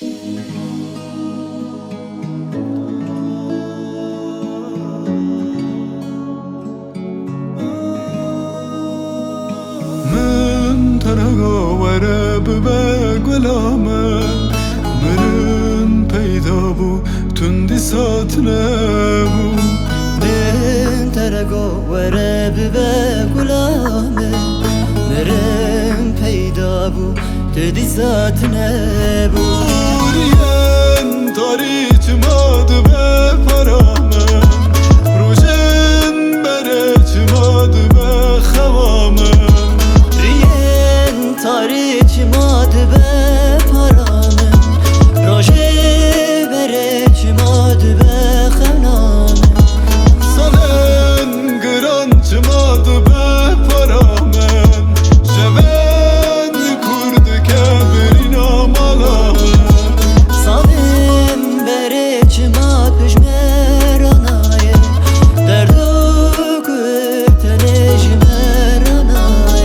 من تنها وره به گلامم مرن پیدا بو تندی سات نبو من ترگو وره به گلامه مرن پیدا بو تدی ذات نبو ریان تاریچ ماد به پرامم روشن برچ ماد به خوامم ریان تاریچ ماد به پرامم روشه برچ ماد به خنامم سالن گران چه ماد به پرامم شبن کرد که برین آمالامم سالم برچ ماد پشمرانایه دردو کتنش مرانایه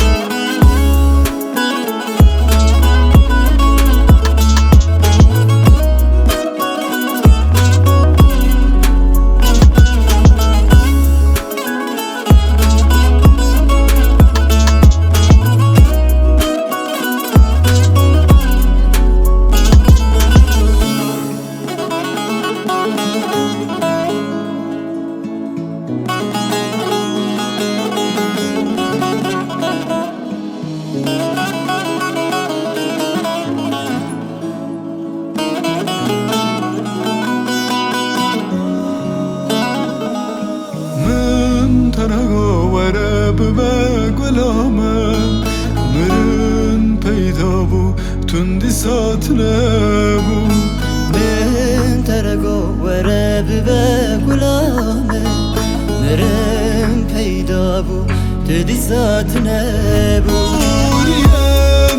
تنها وره به گلامم مرن پیدا بو تندی سات نبو من ترگو وره به گلامه مرن پیدا بو تدی ذات نبو ریان